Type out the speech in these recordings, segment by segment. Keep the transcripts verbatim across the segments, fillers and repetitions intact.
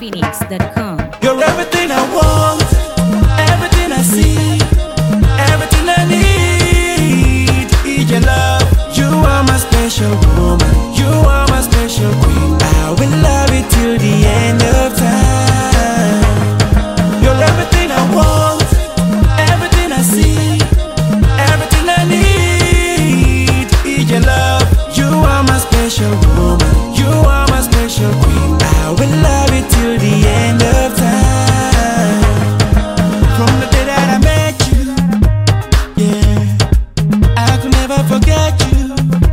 phoenix dot com. You're everything I want, everything I see, everything I need. Need your love. You are my special woman. You are my special queen. I will love you till the end of time. You're everything I want, everything I see, everything I need. Need your love. You are my special woman. You are my special queen. I will love you till the end of time. From the day that I met you, yeah, I could never forget you.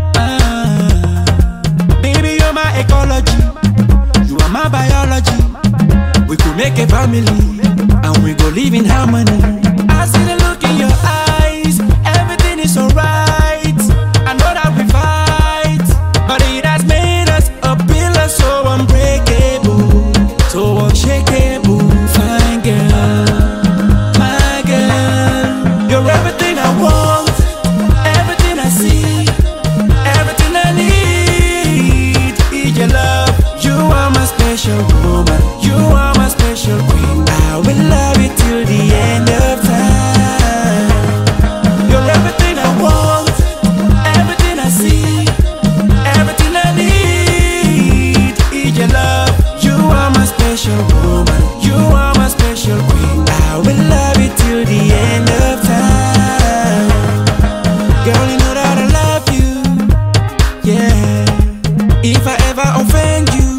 Ah, baby, you're my ecology. You are my biology. We could make a family, and we go live in harmony. I see the look in your eyes. Everything is alright. I know that we fight, but it has made us a pillar so unbreakable, so unshakable. Fine girl, my girl, you're everything I want, everything I see, everything I need. Need your love. You are my special woman. You are my special queen. I will love you till the end of time. You're everything I want, everything I see, everything I need. Need your love. You are my special woman. You are my special queen. I will love you till the end of time. Girl, you know that I love you. Yeah. If I ever offend you,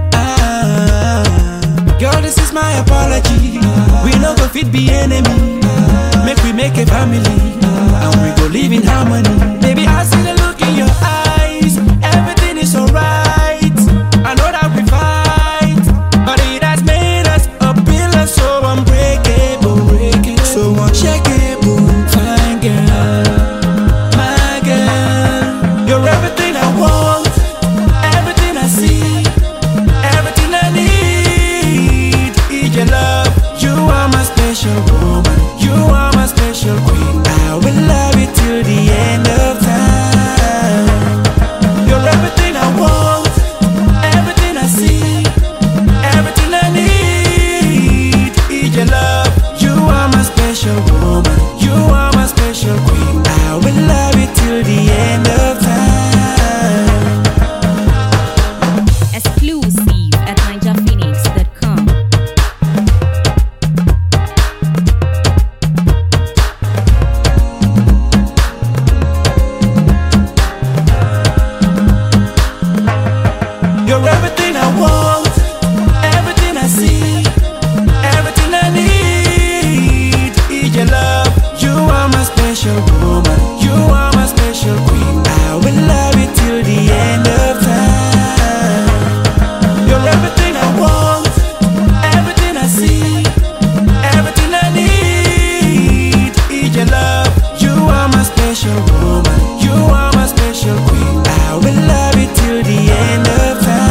ah, girl, this is my apology. We no go fit be enemy. Make we make a family, and we go live in harmony. Baby, I see the look in your eyes. Everything is alright. I know that we fight, but it has made us a pillar so unbreakable, so unshakable. Fine girl, my girl, you're everything I want, everything I see, everything I need. Need your love. You are my special woman. You are my special queen. I will love you till the end of time. You're everything I want, everything I see, everything I need. Need your love. You are my special woman. You are my special queen. I will love you till the end of time. Exclusive at ninja phoenix dot com. You're everything I want, everything I see, everything I need. Need your love. You are my special woman. You are my special queen. I will love you till the end of time. You're everything I want, everything I see, everything I need. Need your love. You are my special woman. You are my special queen. I will love you till the end of time.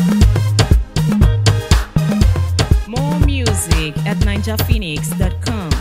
More music at ninja phoenix dot com.